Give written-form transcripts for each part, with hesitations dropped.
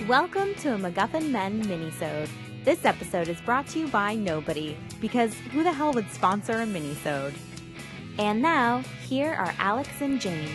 Welcome to a MacGuffin Men minisode. This episode is brought to you by nobody, because who the hell would sponsor a minisode? And now, here are Alex and James.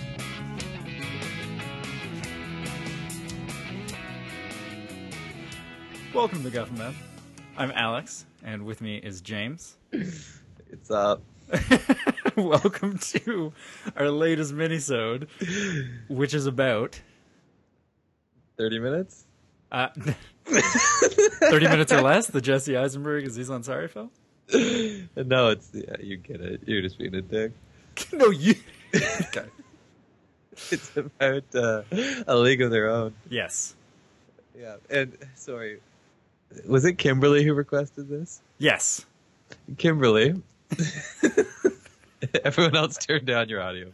Welcome to MacGuffin Men. I'm Alex, and with me is James. It's up. Welcome to our latest minisode, which is about 30 minutes? 30 minutes or less, the Jesse Eisenberg Aziz Ansari film? No, you get it. You're just being a dick. No, you... Okay. It's about A League of Their Own. Yes. Yeah, and, sorry, was it Kimberly who requested this? Yes. Kimberly. Everyone else turn down your audio.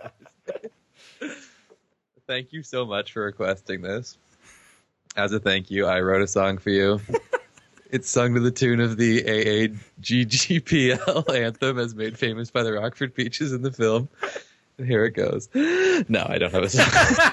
Thank you so much for requesting this. As a thank you, I wrote a song for you. It's sung to the tune of the AAGGPL anthem as made famous by the Rockford Peaches in the film. And here it goes. No, I don't have a song.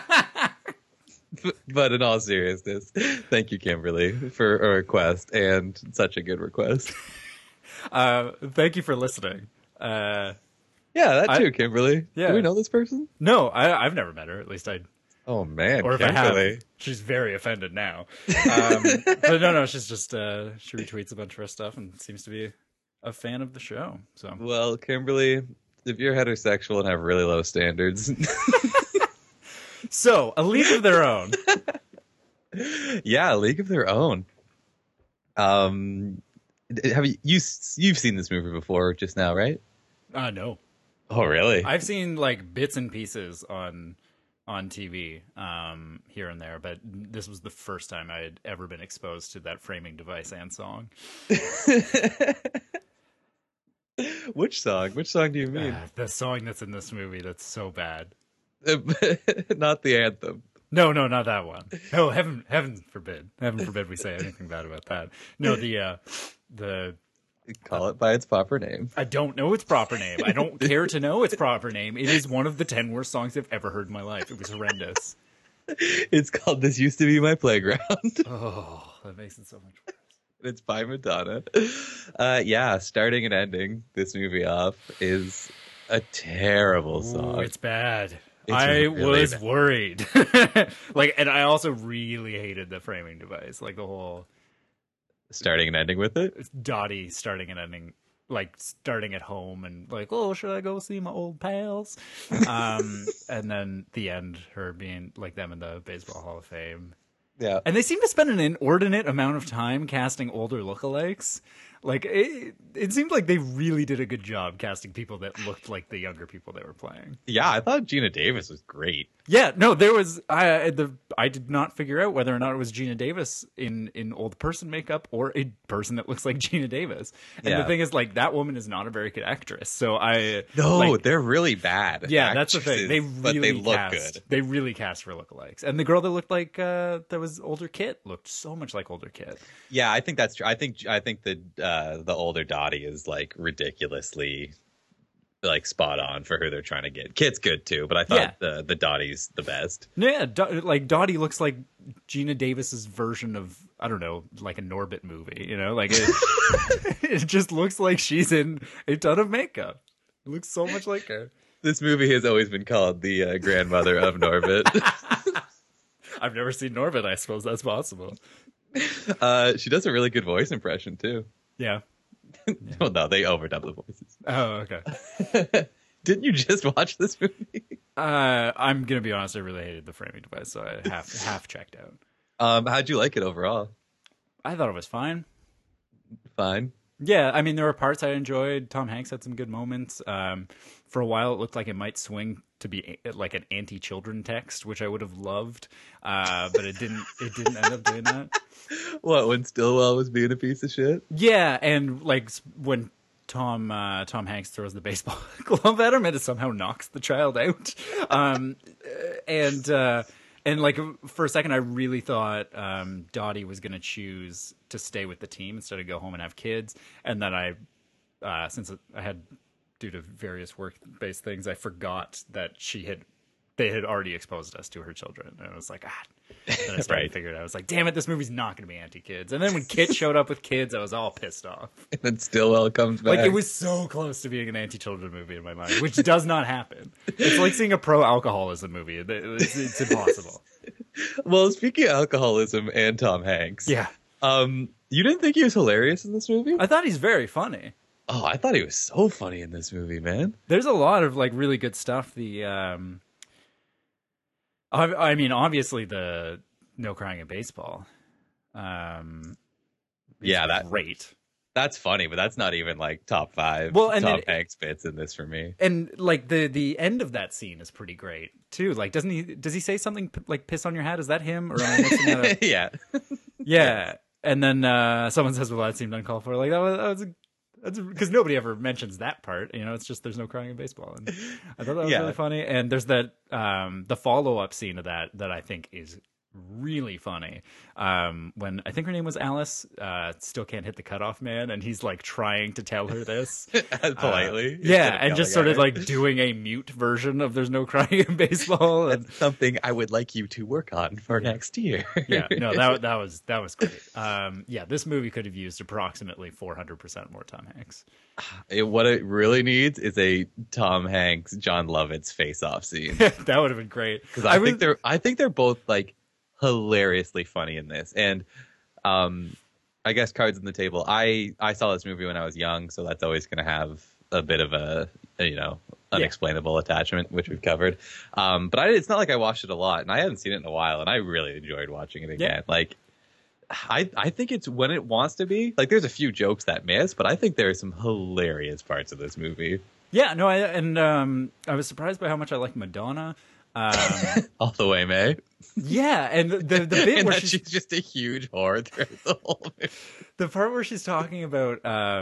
But in all seriousness, thank you, Kimberly, for a request, and such a good request. Thank you for listening. Yeah, that too, Kimberly. Yeah. Do we know this person? No, I've never met her. At least I... Oh, man, Or if Kimberly. I have, she's very offended now. But no, she's just, she retweets a bunch of our stuff and seems to be a fan of the show. So, Well, Kimberly, if you're heterosexual and have really low standards... So, A League of Their Own. Yeah, A League of Their Own. Have you've seen this movie before just now, right? No. Oh, really? I've seen like bits and pieces on TV here and there, but this was the first time I had ever been exposed to that framing device and song. Which song? Which song do you mean? The song that's in this movie that's so bad. Not the anthem. No, not that one. No, heaven forbid. Heaven forbid we say anything bad about that. No, the Call it by its proper name. I don't know its proper name. I don't care to know its proper name. It is one of the 10 worst songs I've ever heard in my life. It was horrendous. It's called This Used to Be My Playground. Oh, that makes it so much worse. It's by Madonna. Yeah, starting and ending this movie off is a terrible song. Ooh, it's bad. It's I really was bad. worried. And I also really hated the framing device. Like the whole Starting and ending with it? Dottie starting and ending, like starting at home and like, oh, should I go see my old pals? And then the end, her being like them in the Baseball Hall of Fame. Yeah. And they seem to spend an inordinate amount of time casting older lookalikes. Like, it seemed like they really did a good job casting people that looked like the younger people they were playing. Yeah, I thought Gina Davis was great. Yeah, no, there was... I did not figure out whether or not it was Gina Davis in old person makeup or a person that looks like Gina Davis. And Yeah. the thing is, like, that woman is not a very good actress. So No, like, they're really bad. yeah, that's the thing. They actresses, really but they look cast, good. They really cast for lookalikes. And the girl that looked like that was older Kit looked so much like older Kit. Yeah, I think that's true. I think the older Dottie is like ridiculously like spot on for who they're trying to get. Kit's good too, but I thought the Dottie's the best. Yeah, like Dottie looks like Gina Davis's version of, I don't know, like a Norbit movie, you know? Like it, it just looks like she's in a ton of makeup. It looks so much like her. This movie has always been called the grandmother of Norbit. I've never seen Norbit. I suppose that's possible. She does a really good voice impression too. Yeah. Well, no, they overdub the voices. Oh, okay. Didn't you just watch this movie? I'm gonna be honest. I really hated the framing device, so I half checked out. How'd you like it overall? I thought it was fine. Fine. Yeah, I mean, there were parts I enjoyed. Tom Hanks had some good moments. For a while, it looked like it might swing to be like an anti-children text, which I would have loved, but it didn't. It didn't end up doing that. What, when Stillwell was being a piece of shit? Yeah, and like when Tom Hanks throws the baseball glove at him, and it somehow knocks the child out. And like for a second, I really thought Dottie was going to choose to stay with the team instead of go home and have kids. And then since I had, due to various work-based things, I forgot that she had they had already exposed us to her children. And I was like, Then I started to figure it out. I was like, damn it, this movie's not going to be anti-kids. And then when Kit showed up with kids, I was all pissed off. And then Stillwell comes back. Like, it was so close to being an anti-children movie in my mind, which does not happen. It's like seeing a pro-alcoholism movie. It's impossible. Well, speaking of alcoholism and Tom Hanks. Yeah. You didn't think he was hilarious in this movie? I thought he's very funny. Oh, I thought he was so funny in this movie, man. There's a lot of like really good stuff. I mean, obviously the No Crying in Baseball. That's great. That's funny, but that's not even like top 5 Tom Hanks bits in this for me. And like the end of that scene is pretty great too. Like, does he say something like "piss on your hat"? Is that him? Or am I mixing that up? Yeah. Yeah. And then someone says, "Well, that seemed uncalled for." Like that was because nobody ever mentions that part. You know, it's just there's no crying in baseball. And I thought that was really funny. And there's that the follow-up scene of that I think is really funny. When I think her name was Alice, still can't hit the cutoff man, and he's like trying to tell her this politely. And just sort of like doing a mute version of "There's no crying in baseball." That's something I would like you to work on for next year. That was great. This movie could have used approximately 400% more Tom Hanks. What it really needs is a Tom Hanks, John Lovitz face-off scene. That would have been great. Because I think they're both like hilariously funny in this. And I guess cards on the table. I saw this movie when I was young, so that's always going to have a bit of a unexplainable attachment, which we've covered. But it's not like I watched it a lot, and I hadn't seen it in a while, and I really enjoyed watching it again. Like, I think it's when it wants to be. Like, there's a few jokes that miss, but I think there are some hilarious parts of this movie. Yeah, no, I was surprised by how much I like Madonna. All the way, May. Yeah, and the bit where she's just a huge whore throughout the whole movie. The part where she's talking about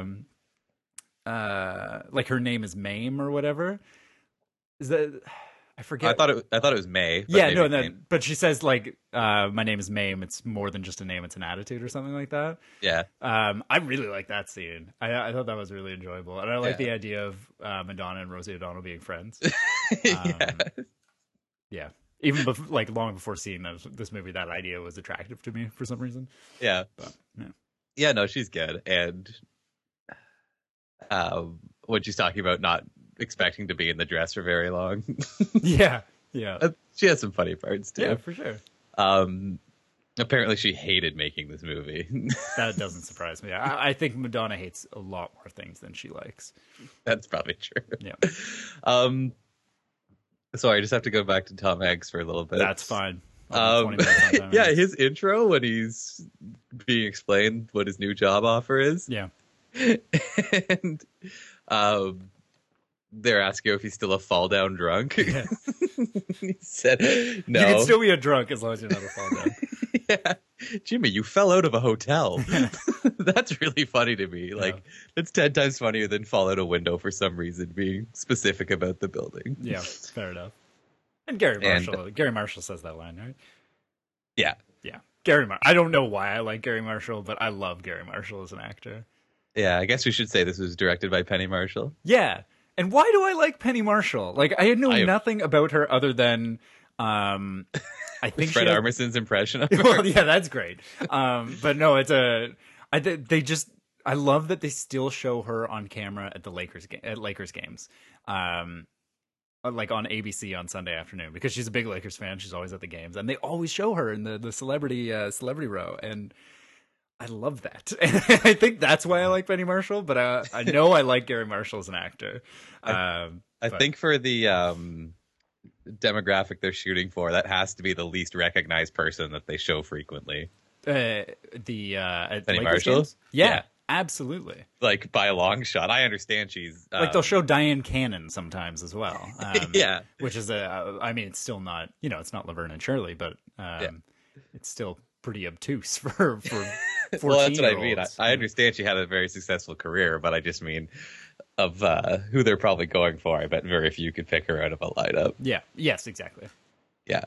like her name is Mame or whatever. Is that I forget? I thought it was May. But she says like my name is Mame. It's more than just a name; it's an attitude or something like that. Yeah. I really like that scene. I thought that was really enjoyable, and I like the idea of Madonna and Rosie O'Donnell being friends. Yeah. Even long before seeing this movie, that idea was attractive to me for some reason. Yeah. But, yeah. Yeah, no, she's good. And when she's talking about not expecting to be in the dress for very long. Yeah. She has some funny parts, too. Yeah, for sure. Apparently she hated making this movie. That doesn't surprise me. I think Madonna hates a lot more things than she likes. That's probably true. Yeah. Sorry, I just have to go back to Tom Hanks for a little bit. That's fine. Yeah, his intro when he's being explained what his new job offer is. Yeah. And they're asking if he's still a fall down drunk. Yeah. He said, no. You can still be a drunk as long as you're not a fall down. Yeah. Jimmy, you fell out of a hotel. That's really funny to me. Like, it's 10 times funnier than fall out a window for some reason, being specific about the building. Yeah, fair enough. And Gary Marshall says that line, right? Yeah. Yeah. I don't know why I like Gary Marshall, but I love Gary Marshall as an actor. Yeah, I guess we should say this was directed by Penny Marshall. Yeah. And why do I like Penny Marshall? Like, I know nothing about her other than I think Fred Armisen's impression of her. Well, yeah, that's great. But no, I love that they still show her on camera at the Lakers games. Like on ABC on Sunday afternoon, because she's a big Lakers fan. She's always at the games, and they always show her in the celebrity row, and I love that. And I think that's why I like Penny Marshall, but I know I like Gary Marshall as an actor. I think for the demographic they're shooting for, that has to be the least recognized person that they show frequently. Penny Marshall? Yeah, absolutely. Like, by a long shot. I understand she's like, they'll show Diane Cannon sometimes as well. Yeah, which is it's still not, it's not Laverne and Shirley, but it's still pretty obtuse for 14-year-olds. Well, that's what I mean. I understand she had a very successful career, but I just mean of who they're probably going for. I bet very few could pick her out of a lineup. Yeah. Yes, exactly. Yeah.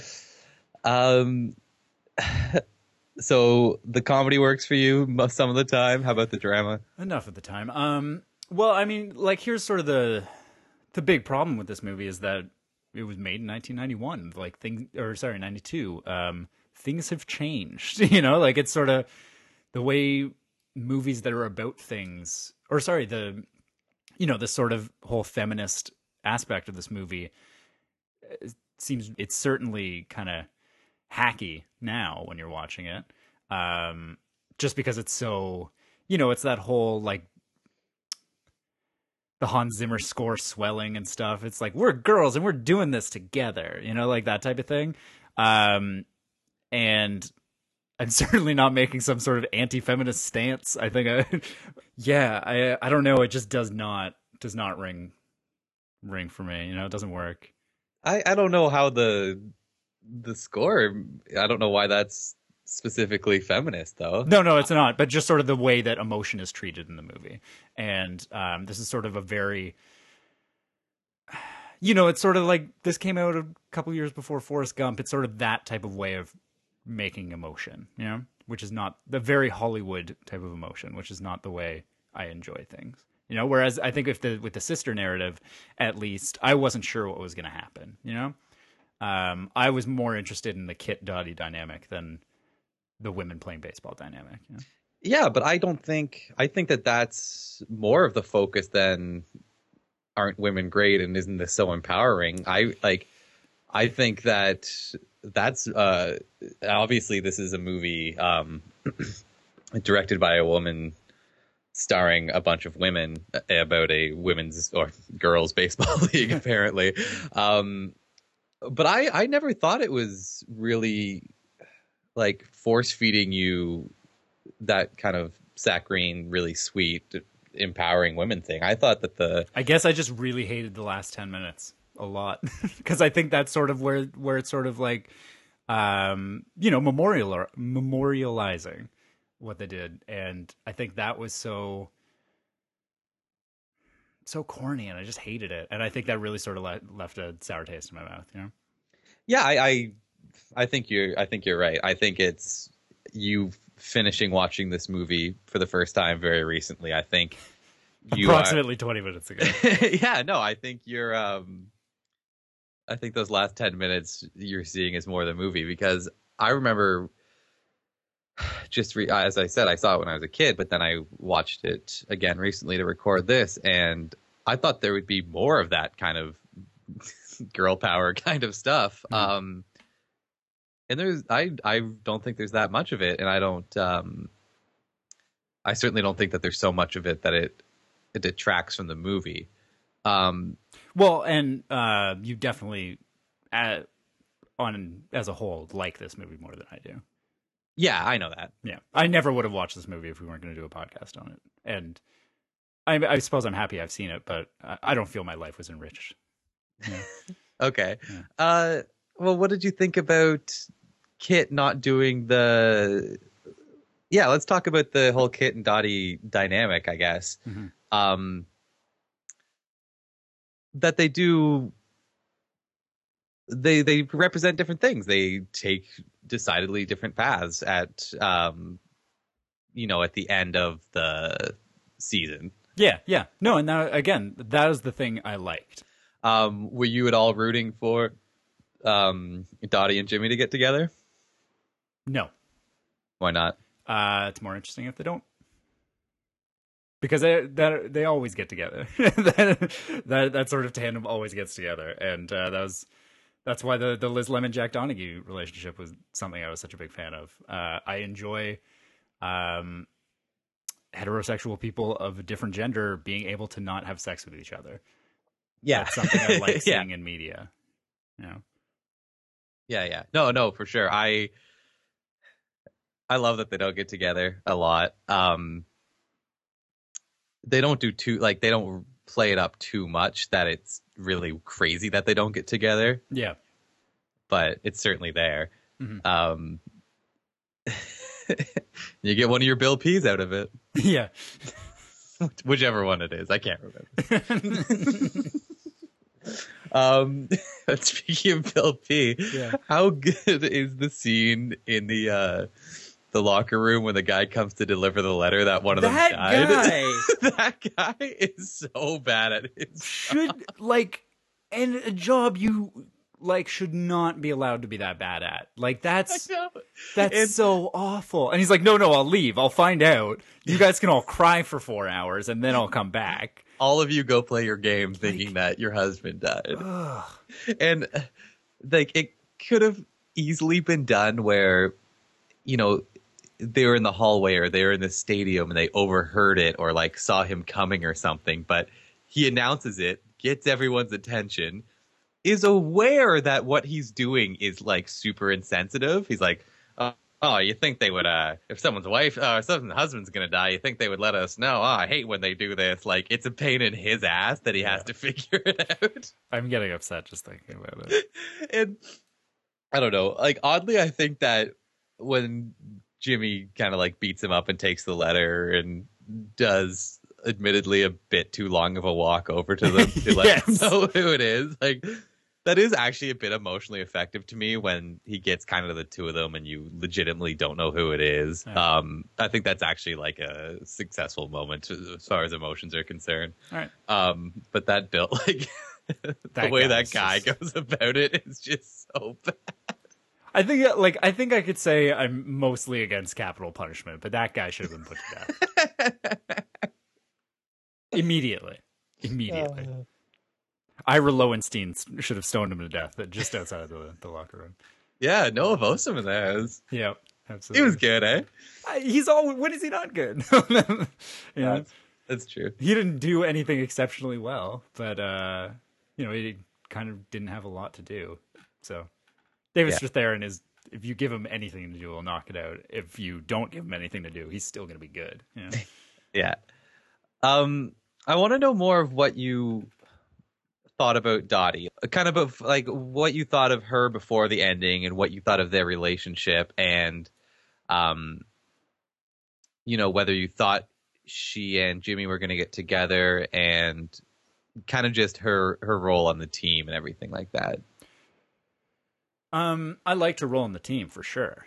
So the comedy works for you some of the time. How about the drama? Enough of the time. Well, I mean, like, here's sort of the big problem with this movie is that, it was made in 1991. Like 92. Things have changed, like it's sort of the way movies that are about things, or sorry, the sort of whole feminist aspect of this movie seems, it's certainly kind of hacky now when you're watching it. Just because it's so, it's that whole like the Hans Zimmer score swelling and stuff. It's like, we're girls and we're doing this together, like that type of thing. And I'm certainly not making some sort of anti-feminist stance. I think I don't know. It just does not ring for me. It doesn't work. I don't know how the score, I don't know why that's specifically feminist though. No, it's not, but just sort of the way that emotion is treated in the movie. And this is sort of a very, it's sort of like, this came out a couple years before Forrest Gump. It's sort of that type of way of making emotion, which is not the very Hollywood type of emotion, which is not the way I enjoy things. Whereas I think with the sister narrative, at least, I wasn't sure what was going to happen. I was more interested in the Kit Dottie dynamic than the women playing baseball dynamic. Yeah, but I think that that's more of the focus than aren't women great and isn't this so empowering? I think that's obviously this is a movie directed by a woman, starring a bunch of women, about a women's or girls baseball league apparently. But I never thought it was really like force feeding you that kind of saccharine, really sweet, empowering women thing. I thought that I guess I just really hated the last 10 minutes a lot, because I think that's sort of where it's sort of like, memorializing what they did. And I think that was so corny, and I just hated it. And I think that really sort of left a sour taste in my mouth, Yeah, I think you're right. I think it's you finishing watching this movie for the first time very recently. I think approximately 20 minutes ago. Yeah, no, I think you're I think those last 10 minutes you're seeing is more the movie, because I remember as I said, I saw it when I was a kid, but then I watched it again recently to record this, and I thought there would be more of that kind of girl power kind of stuff. And I don't think there's that much of it, and I certainly don't think that there's so much of it that it detracts from the movie. Well, and you definitely, as a whole, like this movie more than I do. Yeah, I know that. Yeah, I never would have watched this movie if we weren't going to do a podcast on it. And I suppose I'm happy I've seen it, but I don't feel my life was enriched. Yeah. Okay. Yeah. Well, what did you think about Kit not doing the... Yeah, let's talk about the whole Kit and Dottie dynamic, I guess. Mm-hmm. That they do... They represent different things. They take decidedly different paths at at the end of the season. Yeah. No, and now, again, that is the thing I liked. Were you at all rooting for Dottie and Jimmy to get together? No. Why not? It's more interesting if they don't. Because they always get together. that sort of tandem always gets together. And that's why the Liz Lemon Jack Donaghy relationship was something I was such a big fan of. I enjoy heterosexual people of a different gender being able to not have sex with each other. Yeah, that's something I like seeing in media. Yeah. No, for sure. I love that they don't get together a lot. They don't do they don't play it up too much that it's really crazy that they don't get together. Yeah. But it's certainly there. Mm-hmm. You get one of your Bill P's out of it. Yeah. Whichever one it is. I can't remember. Speaking of Bill P, yeah. How good is the scene in the locker room when the guy comes to deliver the letter that one of them died? Guy. That guy is so bad at his job. and a job you like should not be allowed to be that bad at. Like that's so awful. And he's like, no, I'll leave. I'll find out. You guys can all cry for 4 hours and then I'll come back. All of you go play your game thinking that your husband died. And like it could have easily been done where, you know, they were in the hallway or they were in the stadium and they overheard it or like saw him coming or something, but he announces it, gets everyone's attention, is aware that what he's doing is like super insensitive. He's like, oh, you think they would, if someone's wife, someone's husband's gonna die, you think they would let us know? Oh, I hate when they do this. Like, it's a pain in his ass that he has to figure it out. I'm getting upset just thinking about it. And I don't know, like, oddly, I think that when Jimmy kind of like beats him up and takes the letter and does admittedly a bit too long of a walk over to them to let them know who it is, like, that is actually a bit emotionally effective to me when he gets kind of the two of them and you legitimately don't know who it is. Yeah. I think that's actually like a successful moment as far as emotions are concerned. All right. But that built like the way that guy goes about it is just so bad. I think I could say I'm mostly against capital punishment, but that guy should have been put to death. Immediately. Ira Lowenstein should have stoned him to death just outside of the locker room. Yeah, Noah Vossum in there. Yeah, absolutely. He was good, eh? When is he not good? Yeah, that's true. He didn't do anything exceptionally well, but he kind of didn't have a lot to do. So David Strathairn is, if you give him anything to do, he'll knock it out. If you don't give him anything to do, he's still going to be good. Yeah. I want to know more of what you thought about Dottie, kind of like what you thought of her before the ending and what you thought of their relationship, and whether you thought she and Jimmy were going to get together, and kind of just her role on the team and everything like that. I liked her role on the team for sure.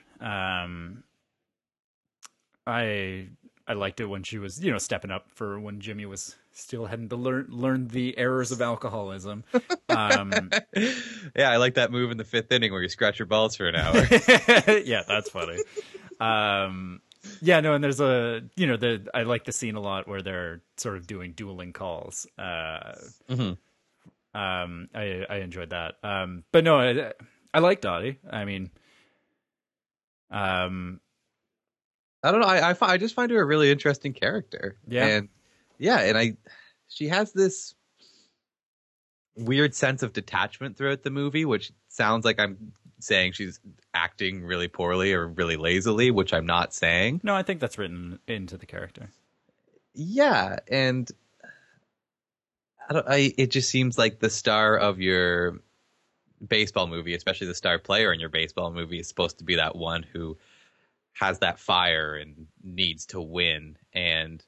I liked it when she was, stepping up for when Jimmy was still having to learn the errors of alcoholism. Yeah, I like that move in the 5th inning where you scratch your balls for an hour. Yeah, that's funny. Yeah, no, and there's I like the scene a lot where they're sort of doing dueling calls. I enjoyed that. But no, I like Dottie. I mean, I don't know. I just find her a really interesting character. Yeah. And she has this weird sense of detachment throughout the movie, which sounds like I'm saying she's acting really poorly or really lazily, which I'm not saying. No, I think that's written into the character. Yeah, and it just seems like the star of your baseball movie, especially the star player in your baseball movie, is supposed to be that one who has that fire and needs to win. And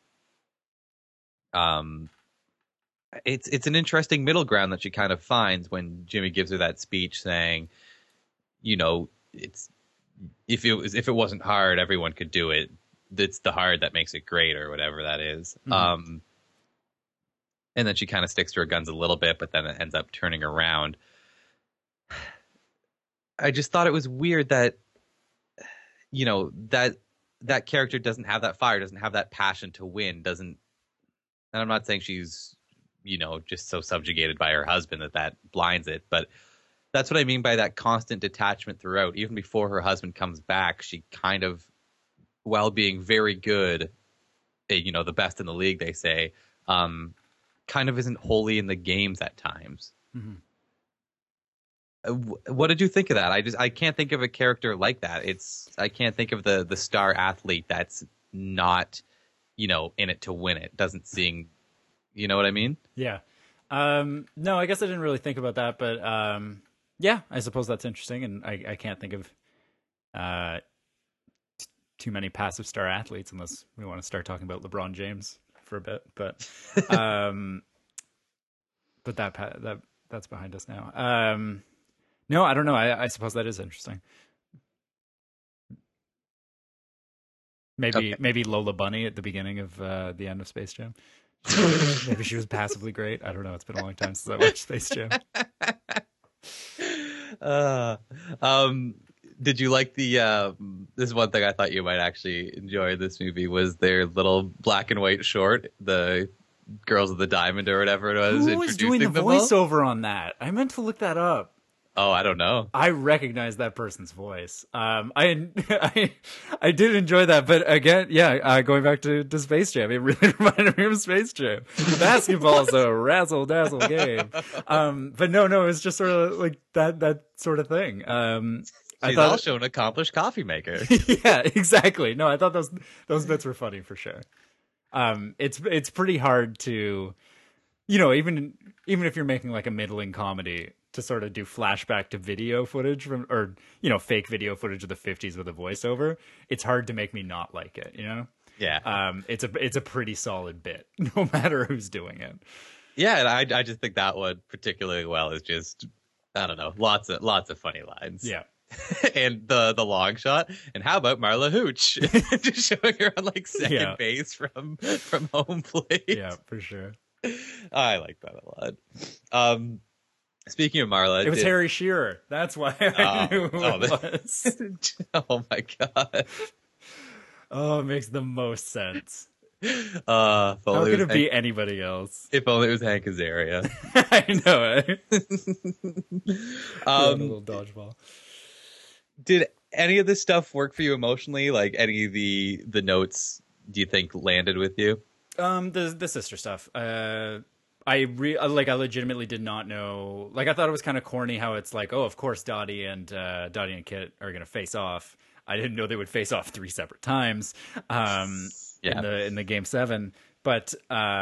it's an interesting middle ground that she kind of finds when Jimmy gives her that speech saying, it's if it wasn't hard, everyone could do it. It's the hard that makes it great, or whatever that is. Mm-hmm. And then she kind of sticks to her guns a little bit, but then it ends up turning around. I just thought it was weird that, that character doesn't have that fire, doesn't have that passion to win, and I'm not saying she's, just so subjugated by her husband that blinds it, but that's what I mean by that constant detachment throughout. Even before her husband comes back, she kind of, while being very good, the best in the league, they say, kind of isn't wholly in the games at times. Mm-hmm. What did you think of that? I can't think of a character like that. I can't think of the star athlete that's not, in it to win it. Doesn't seem, you know what I mean? Yeah. No, I guess I didn't really think about that, but yeah, I suppose that's interesting. And I can't think of too many passive star athletes unless we want to start talking about LeBron James for a bit. But but that's behind us now. No, I don't know. I suppose that is interesting. Maybe Lola Bunny at the beginning of the end of Space Jam. Maybe she was passively great. I don't know. It's been a long time since I watched Space Jam. Uh, um, did you like the? This is one thing I thought you might actually enjoy. This movie was their little black and white short, the Girls of the Diamond or whatever it was. Who was doing the introducing them all. voiceover on that? I meant to look that up. Oh, I don't know. I recognize that person's voice. I did enjoy that, but again, going back to Space Jam, it really reminded me of Space Jam. Basketball's a razzle dazzle game. But no, it's just sort of like that sort of thing. She's also an accomplished coffee maker. Yeah, exactly. No, I thought those bits were funny for sure. It's pretty hard to, even if you're making like a middling comedy, to sort of do flashback to video footage or fake video footage of the 50s with a voiceover. It's hard to make me not like it, Yeah. It's a pretty solid bit, no matter who's doing it. Yeah, and I just think that one particularly well is just, I don't know, lots of funny lines. Yeah. And the long shot. And how about Marla Hooch? Just showing her on like second base from home plate. Yeah, for sure. I like that a lot. Speaking of Marla, it was Harry Shearer. That's why I knew who it was. Oh my god. Oh, it makes the most sense. How could it be anybody else? If only it was Hank Azaria. I know it. A little dodgeball. Did any of this stuff work for you emotionally? Like any of the notes, do you think landed with you? The sister stuff. I legitimately did not know. Like, I thought it was kind of corny how it's like, oh, of course Dottie and Kit are gonna face off. I didn't know they would face off 3 separate times. In the game 7. But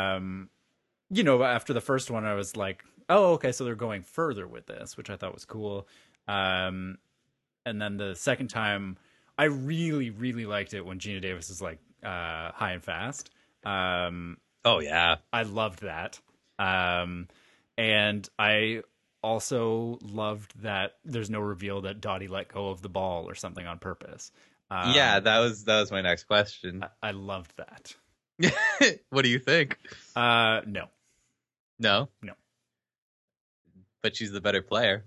after the first one, I was like, oh, okay, so they're going further with this, which I thought was cool. And then the second time, I really, really liked it when Gina Davis is like high and fast. Oh yeah, I loved that. And I also loved that there's no reveal that Dottie let go of the ball or something on purpose. That was my next question. I loved that. What do you think? No. No? No. But she's the better player.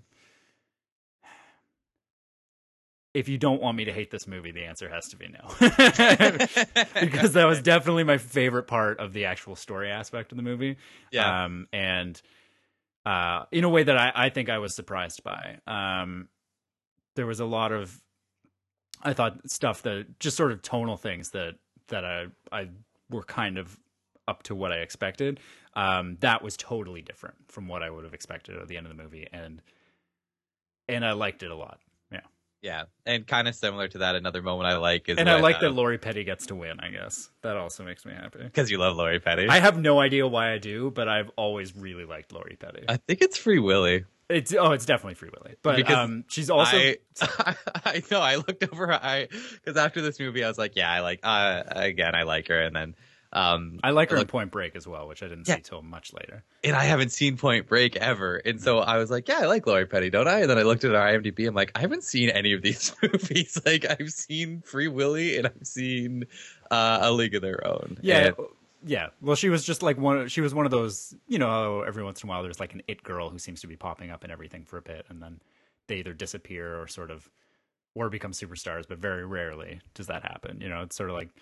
If you don't want me to hate this movie, the answer has to be no. Because that was definitely my favorite part of the actual story aspect of the movie. Yeah. And in a way that I think I was surprised by. There was a lot of, I thought, stuff that just sort of tonal things that I were kind of up to what I expected. That was totally different from what I would have expected at the end of the movie. And I liked it a lot. Yeah, and kind of similar to that, another moment I like is... And I like that Lori Petty gets to win, I guess. That also makes me happy. Because you love Lori Petty. I have no idea why I do, but I've always really liked Lori Petty. I think it's Free Willy. It's definitely Free Willy. But because she's also... I know, I looked over her... Because after this movie, I was like, yeah, I like her, and then... I like her in Point Break as well, which I didn't see till much later. And I haven't seen Point Break ever. And so I was like, yeah, I like Lori Petty, don't I? And then I looked at her IMDb. I'm like, I haven't seen any of these movies. Like, I've seen Free Willy and I've seen A League of Their Own. Yeah. Yeah. Well, she was just like she was one of those, every once in a while there's like an it girl who seems to be popping up in everything for a bit. And then they either disappear or become superstars. But very rarely does that happen. It's sort of like...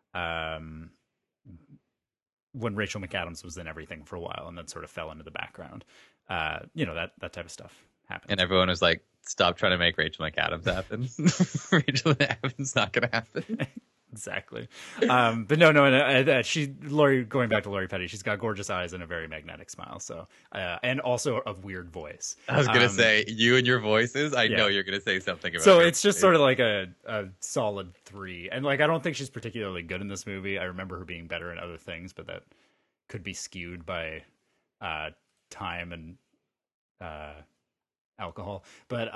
when Rachel McAdams was in everything for a while and then sort of fell into the background, that type of stuff happened. And everyone was like, stop trying to make Rachel McAdams happen. Rachel McAdams not going to happen. Exactly. But no, Lori, going back to Lori Petty, she's got gorgeous eyes and a very magnetic smile. So, and also a weird voice. I was going to say, you and your voices, I know you're going to say something about So it's just sort of like a solid 3. And like, I don't think she's particularly good in this movie. I remember her being better in other things, but that could be skewed by time and alcohol. But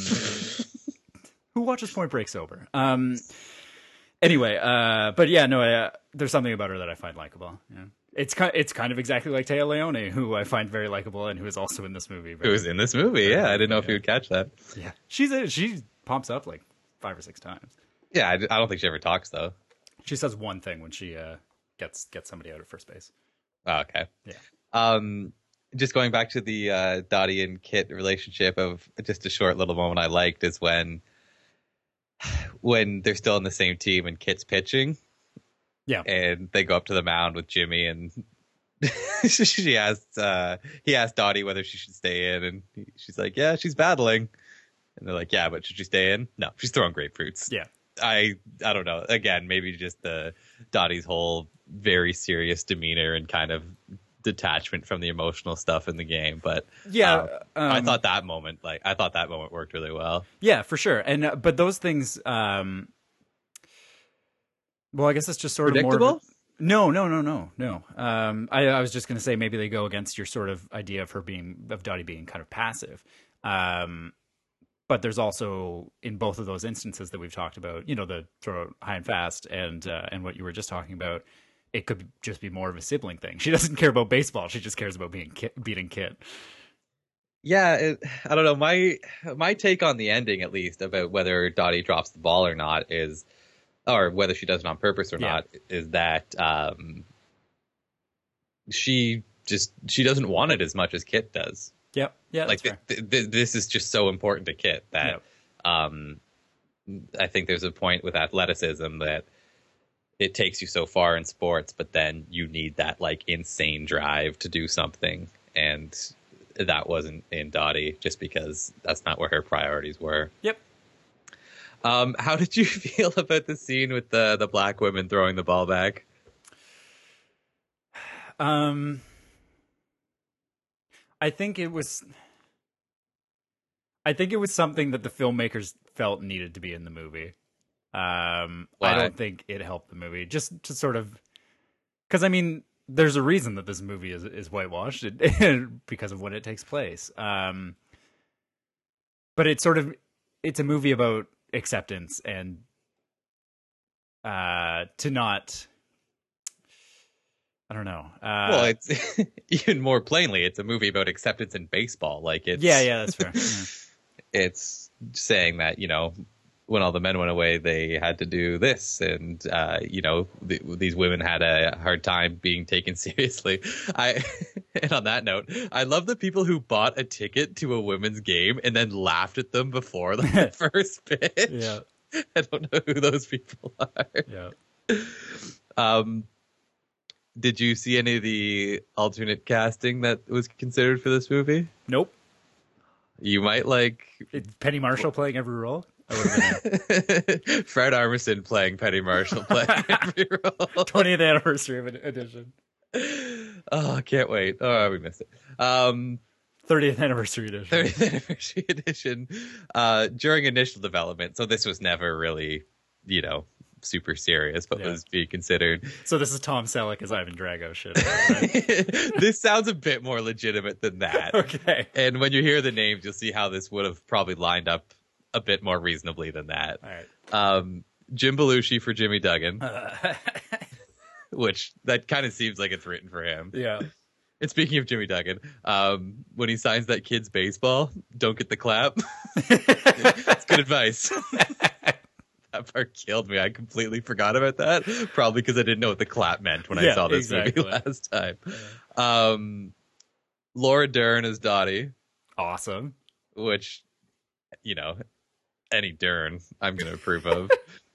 who watches Point Break sober? Anyway, but yeah, no, there's something about her that I find likable. Yeah. It's kind of exactly like Téa Leoni, who I find very likable and who is also in this movie. Who was in this movie? Yeah, I didn't know if you would catch that. Yeah, she pops up like 5 or 6 times. Yeah, I don't think she ever talks though. She says one thing when she gets somebody out at first base. Oh, okay. Yeah. Just going back to the Dottie and Kit relationship, of just a short little moment I liked is when they're still in the same team and Kit's pitching. Yeah. And they go up to the mound with Jimmy, and he asked Dottie whether she should stay in, and she's like, yeah, she's battling. And they're like, yeah, but should she stay in? No, she's throwing grapefruits. Yeah. I don't know. Again, maybe just the Dottie's whole very serious demeanor and kind of detachment from the emotional stuff in the game. But Yeah. I thought that moment worked really well. Yeah, for sure. And but those things, well, I guess it's just sort Predictable? of more. No. I was just going to say maybe they go against your sort of idea of Dottie being kind of passive. But there's also, in both of those instances that we've talked about, the throw it high and fast and what you were just talking about, it could just be more of a sibling thing. She doesn't care about baseball. She just cares about beating Kit. Yeah, I don't know. My take on the ending, at least, about whether Dottie drops the ball or not is, or whether she does it on purpose or not, is that she doesn't want it as much as Kit does. Yep. Yeah. Like this is just so important to Kit that I think there's a point with athleticism that it takes you so far in sports, but then you need that like insane drive to do something, and that wasn't in Dottie just because that's not where her priorities were. Yep. How did you feel about the scene with the black women throwing the ball back? I think it was something that the filmmakers felt needed to be in the movie. I don't think it helped the movie, just to sort of, because I mean, there's a reason that this movie is whitewashed because of when it takes place. But it's a movie about acceptance and to not. I don't know. Well, it's even more plainly, it's a movie about acceptance in baseball. Like it's yeah, that's fair. Yeah. It's saying that, when all the men went away, they had to do this, and these women had a hard time being taken seriously. And on that note, I love the people who bought a ticket to a women's game and then laughed at them before the first pitch. Yeah, I don't know who those people are. Yeah. Did you see any of the alternate casting that was considered for this movie? Nope. You might like Penny Marshall playing every role. Fred Armisen playing Penny Marshall playing every role. 20th anniversary of edition. Oh, I can't wait. Oh, we missed it. 30th anniversary edition. 30th anniversary edition. During initial development, so this was never really, super serious, but was being considered. So this is Tom Selleck as Ivan Drago shit. Right? This sounds a bit more legitimate than that. Okay. And when you hear the names, you'll see how this would have probably lined up a bit more reasonably than that. All right. Jim Belushi for Jimmy Duggan, which that kind of seems like it's written for him. Yeah. And speaking of Jimmy Duggan, when he signs that kid's baseball, don't get the clap. It's good advice. That part killed me. I completely forgot about that. Probably because I didn't know what the clap meant when I saw this movie last time. Yeah. Laura Dern as Dottie. Awesome. Which, any Dern I'm going to approve of.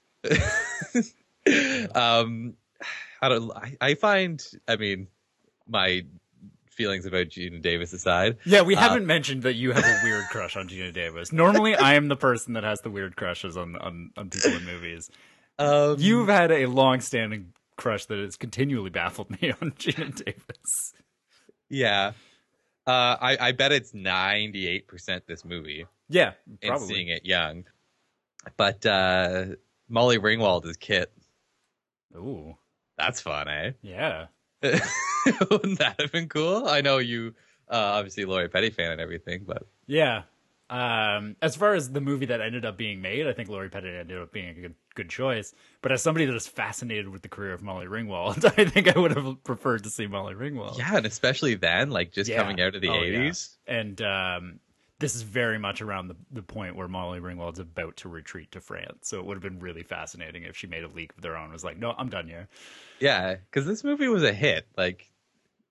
I mean, my feelings about Geena Davis aside. Yeah, we haven't mentioned that you have a weird crush on Geena Davis. Normally, I am the person that has the weird crushes on people in movies. You've had a long-standing crush that has continually baffled me on Geena Davis. Yeah. I bet it's 98% this movie. Yeah, probably. And seeing it young. But Molly Ringwald is Kit. Ooh. That's fun, eh? Yeah. Wouldn't that have been cool? I know you, obviously, Lori Petty fan and everything, but yeah. As far as the movie that ended up being made, I think Lori Petty ended up being a good choice. But as somebody that is fascinated with the career of Molly Ringwald, I think I would have preferred to see Molly Ringwald. Yeah, and especially then, like just coming out of the 80s. Yeah. And this is very much around the point where Molly Ringwald's about to retreat to France. So it would have been really fascinating if she made a League of Their Own. It was like, no, I'm done here. Yeah, because this movie was a hit. Like,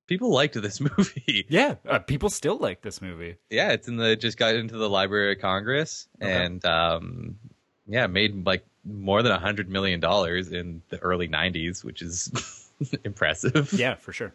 people liked this movie. Yeah, people still like this movie. Yeah, just got into the Library of Congress, Okay. and made like more than $100 million in the early '90s, which is impressive. Yeah, for sure.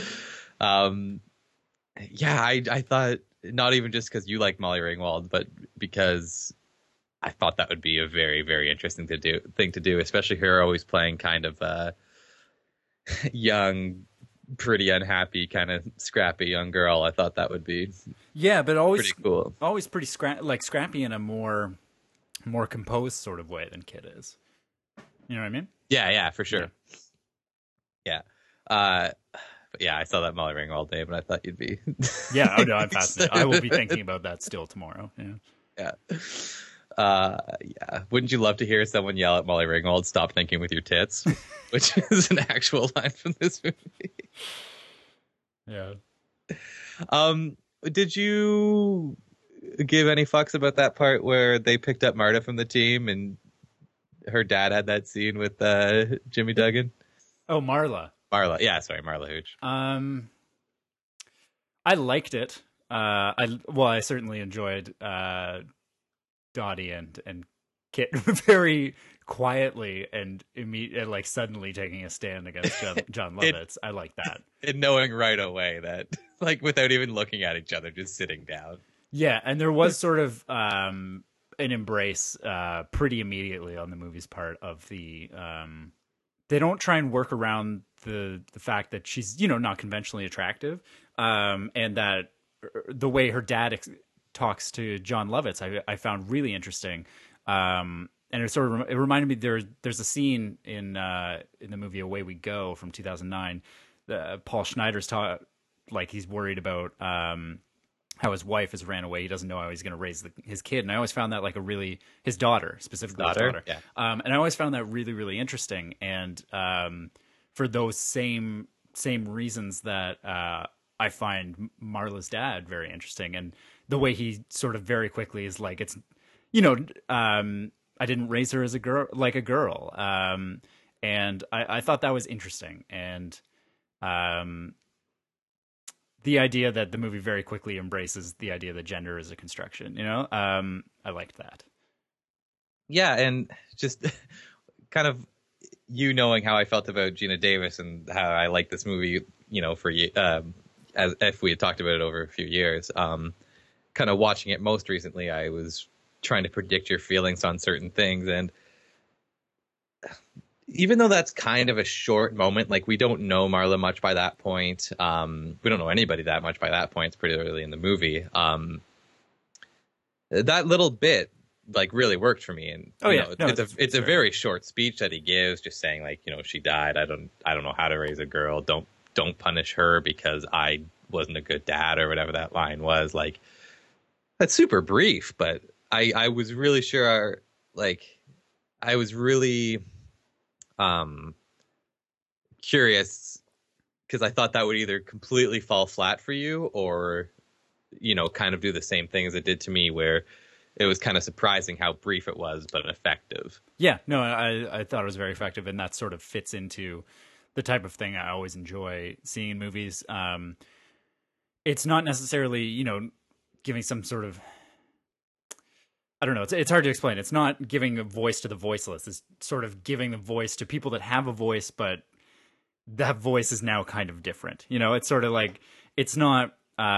I thought, not even just because you like Molly Ringwald, but because I thought that would be a very, very interesting thing to do, especially her always playing kind of a young, pretty unhappy, kind of scrappy young girl. I thought that would be Yeah, but always pretty cool. always pretty scrappy in a more composed sort of way than Kit is. You know what I mean? Yeah, for sure. Yeah. But yeah, I saw that Molly Ringwald name, and I thought you'd be. Yeah, oh no, I'm fascinated. I will be thinking about that still tomorrow. Yeah. Yeah. Wouldn't you love to hear someone yell at Molly Ringwald, "Stop thinking with your tits," which is an actual line from this movie. Yeah. Did you give any fucks about that part where they picked up Marta from the team and her dad had that scene with Jimmy Duggan? Oh, Marla. Marla Hooch. I liked it. I certainly enjoyed Dottie and Kit very quietly and immediately, suddenly taking a stand against John Lovitz. I like that. And knowing right away that, without even looking at each other, just sitting down. Yeah, and there was sort of an embrace pretty immediately on the movie's part of the. They don't try and work around the fact that she's not conventionally attractive, and that the way her dad talks to John Lovitz, I found really interesting. And it reminded me there's a scene in the movie Away We Go from 2009. Paul Schneider's he's worried about how his wife has ran away. He doesn't know how he's going to raise his kid. And I always found that his daughter, specifically his daughter. Yeah. And I always found that really, really interesting. And for those same reasons that I find Marla's dad very interesting. And the way he sort of very quickly is like, it's, I didn't raise her as a girl, like a girl. And I thought that was interesting. And the idea that the movie very quickly embraces the idea that gender is a construction, I liked that. Yeah, and just kind of knowing how I felt about Gina Davis and how I like this movie, for as if we had talked about it over a few years. Kind of watching it most recently, I was trying to predict your feelings on certain things, and even though that's kind of a short moment, we don't know Marla much by that point. We don't know anybody that much by that point. It's pretty early in the movie. That little bit really worked for me. And it's a very short speech that he gives, just saying she died. I don't know how to raise a girl. Don't punish her because I wasn't a good dad, or whatever that line was. That's super brief, but I was really sure, I was really curious, because I thought that would either completely fall flat for you or, kind of do the same thing as it did to me, where it was kind of surprising how brief it was, but effective. Yeah, no, I thought it was very effective, and that sort of fits into the type of thing I always enjoy seeing in movies. It's not necessarily, giving some sort of, I don't know. It's hard to explain. It's not giving a voice to the voiceless. It's sort of giving the voice to people that have a voice, but that voice is now kind of different. It's sort of like, it's not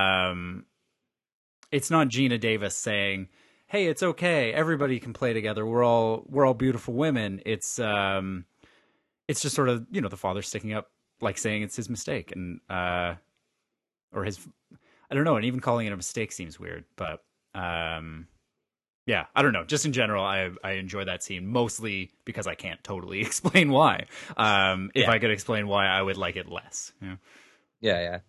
Gina Davis saying, "Hey, it's okay. Everybody can play together. We're all beautiful women." It's just sort of, the father sticking up, saying it's his mistake, and or his, I don't know. And even calling it a mistake seems weird, but yeah, I don't know. Just in general, I enjoy that scene, mostly because I can't totally explain why. If I could explain why, I would like it less. Yeah.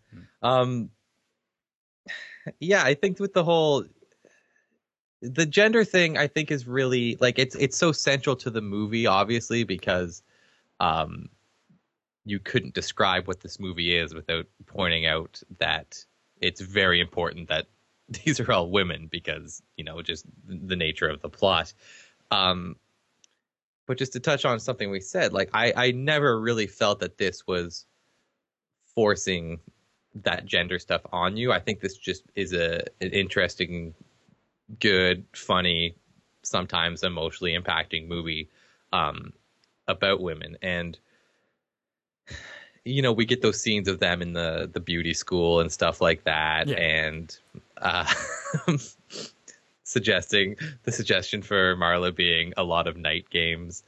Yeah, I think with the gender thing, I think is really it's so central to the movie, obviously, because you couldn't describe what this movie is without pointing out that it's very important that these are all women, because, just the nature of the plot. But just to touch on something we said, I never really felt that this was forcing that gender stuff on you. I think this just is an interesting, good, funny, sometimes emotionally impacting movie about women. And we get those scenes of them in the beauty school and stuff like that. Yeah. And suggestion for Marla being a lot of night games.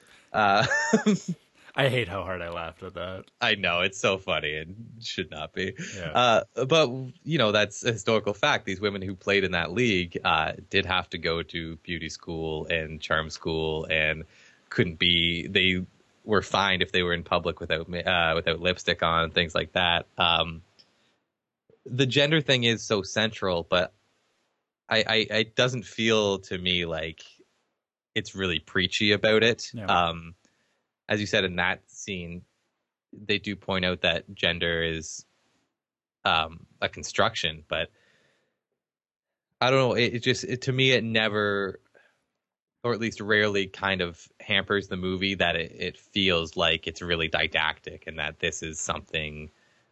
I hate how hard I laughed at that. I know, it's so funny and should not be. Yeah. But that's a historical fact. These women who played in that league did have to go to beauty school and charm school, and they were fined if they were in public without lipstick on, things like that. The gender thing is so central, but it doesn't feel to me like it's really preachy about it. Yeah. As you said in that scene, they do point out that gender is a construction, but I don't know. To me, it never, or at least rarely, kind of hampers the movie, that it feels like it's really didactic and that this is something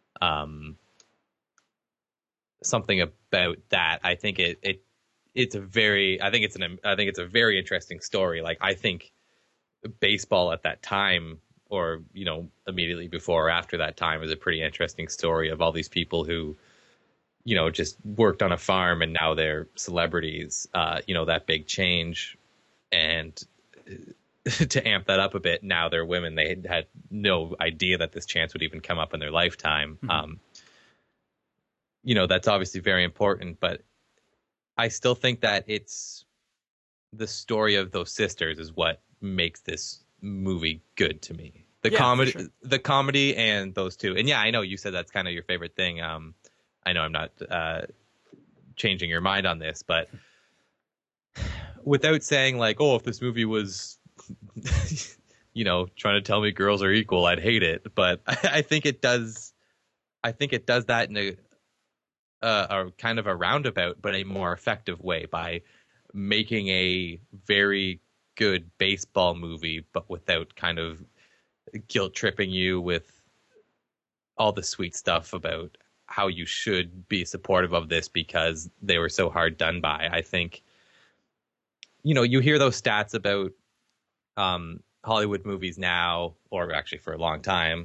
about that. I think it's a very interesting story. Like, I think baseball at that time, or immediately before or after that time, is a pretty interesting story of all these people who just worked on a farm and now they're celebrities. That big change. And to amp that up a bit, now they're women. They had no idea that this chance would even come up in their lifetime. Mm-hmm. That's obviously very important, but I still think that it's the story of those sisters is what makes this movie good to me. The comedy and those two. And yeah, I know you said that's kind of your favorite thing. I know I'm not changing your mind on this, but without saying like, oh, if this movie was, trying to tell me girls are equal, I'd hate it. But I think it does. I think it does that in a kind of a roundabout, but a more effective way, by making a very good baseball movie, but without kind of guilt tripping you with all the sweet stuff about how you should be supportive of this because they were so hard done by. I think, you hear those stats about Hollywood movies now, or actually for a long time,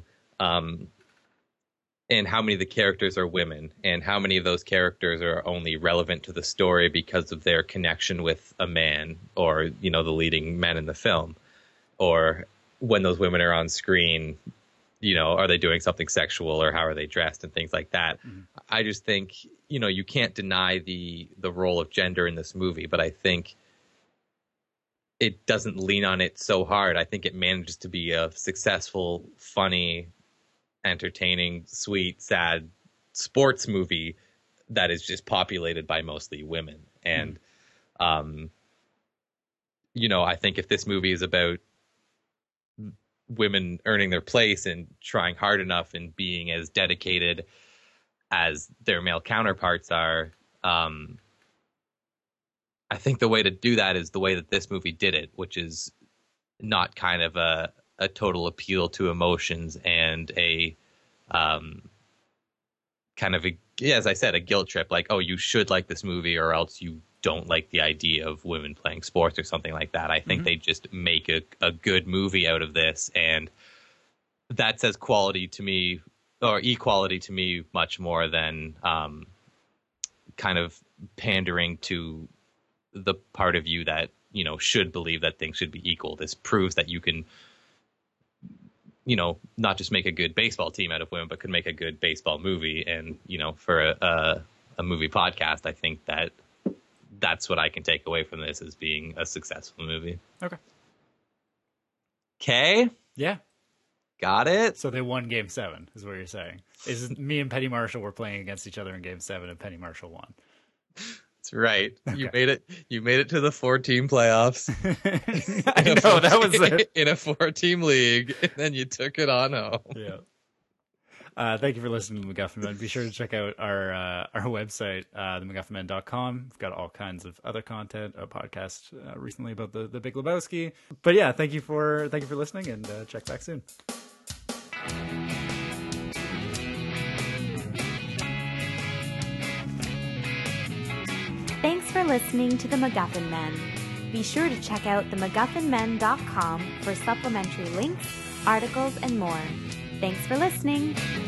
and how many of the characters are women, and how many of those characters are only relevant to the story because of their connection with a man, or, the leading men in the film, or when those women are on screen, are they doing something sexual, or how are they dressed, and things like that. Mm-hmm. I just think, you can't deny the role of gender in this movie, but I think it doesn't lean on it so hard. I think it manages to be a successful, funny, entertaining, sweet, sad sports movie that is just populated by mostly women. And, I think if this movie is about women earning their place and trying hard enough and being as dedicated as their male counterparts are, I think the way to do that is the way that this movie did it, which is not kind of a total appeal to emotions and a kind of as I said, a guilt trip, like, oh, you should like this movie or else you don't like the idea of women playing sports or something like that. I think they just make a good movie out of this, and that says quality to me, or equality to me, much more than kind of pandering to the part of you that should believe that things should be equal. This proves that you can not just make a good baseball team out of women, but could make a good baseball movie. And for a movie podcast, I think that's what I can take away from this as being a successful movie. Okay. Yeah. Got it. So they won Game 7, is what you're saying. Is me and Penny Marshall were playing against each other in Game 7, and Penny Marshall won. That's right. Okay. You made it to the 4-team playoffs. I know, that was it. In a 4-team league, and then you took it on home. Yeah. Thank you for listening to MacGuffin Men. Be sure to check out our website, themacguffinmen.com. We've got all kinds of other content, a podcast recently about the Big Lebowski. But yeah, thank you for listening, and check back soon. listening to The MacGuffin Men. Be sure to check out themacguffinmen.com for supplementary links, articles, and more. Thanks for listening.